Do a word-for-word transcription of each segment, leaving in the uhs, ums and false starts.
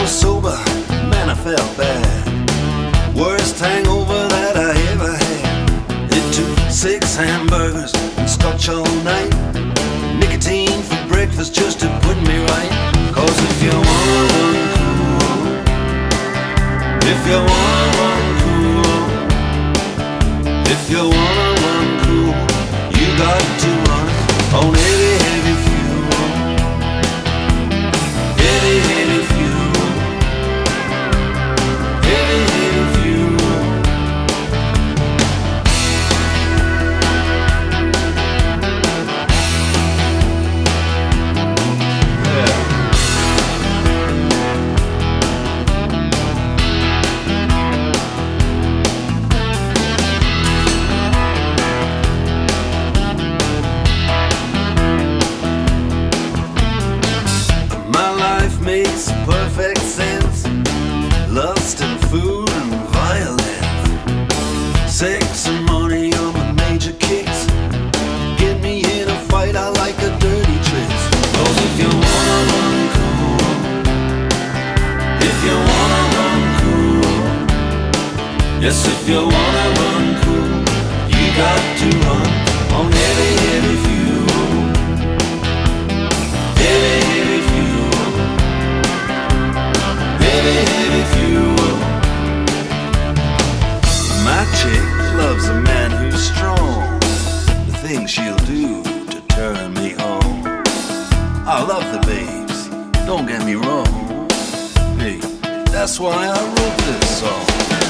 was sober, man, I felt bad. Worst hangover that I ever had. It took six hamburgers and scotch all night, nicotine for breakfast just to put me right. Cause if you wanna run cool, if you wanna run cool, if you wanna run cool, you got to run on heavy, heavy fuel. Heavy, heavy fuel. Heavy, heavy fuel. Yeah. My life makes perfect sense. Lust and food and violence, sex and money are my major kicks. Get me in a fight, I like a dirty tricks. Cause if you wanna run cool, if you wanna run cool, yes, if you wanna run cool, you got to run on heavy, heavy fuel. Heavy, heavy fuel. Heavy, heavy fuel. My chick loves a man who's strong, the things she'll do to turn me on. I love the babes, don't get me wrong. Hey, that's why I wrote this song.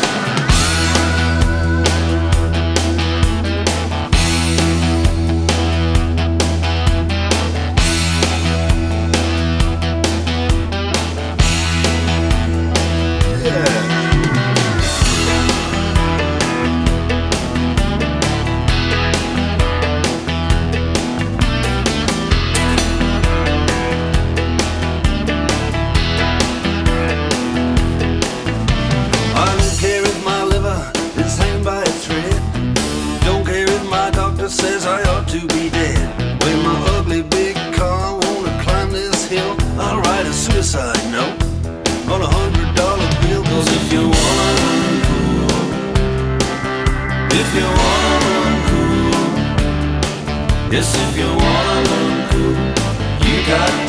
Says I ought to be dead. When my ugly big car wanna climb this hill, I'll write a suicide note on a hundred dollar bill. Cause if you wanna run cool, if you wanna run cool, yes, if you wanna run cool, you got